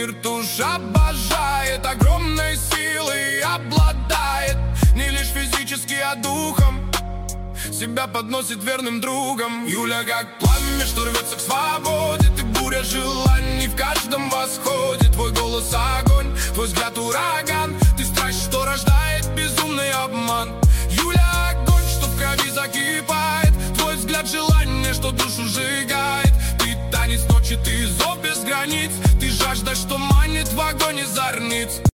виртуж обожает, огромной силой обладает. Не лишь физически, а духом себя подносит верным другом. Юля как пламя, что рвется к свободе. Ты буря желаний в каждом восходе. Твой голос огонь, твой взгляд ураган. Ты страсть, что рождает безумный обман. Юля огонь, что в крови закипает. Твой взгляд желание, что душу сжигает. Ты танец ночи, ты зов без границ. Ты жажда, что манит в огонь из зорниц.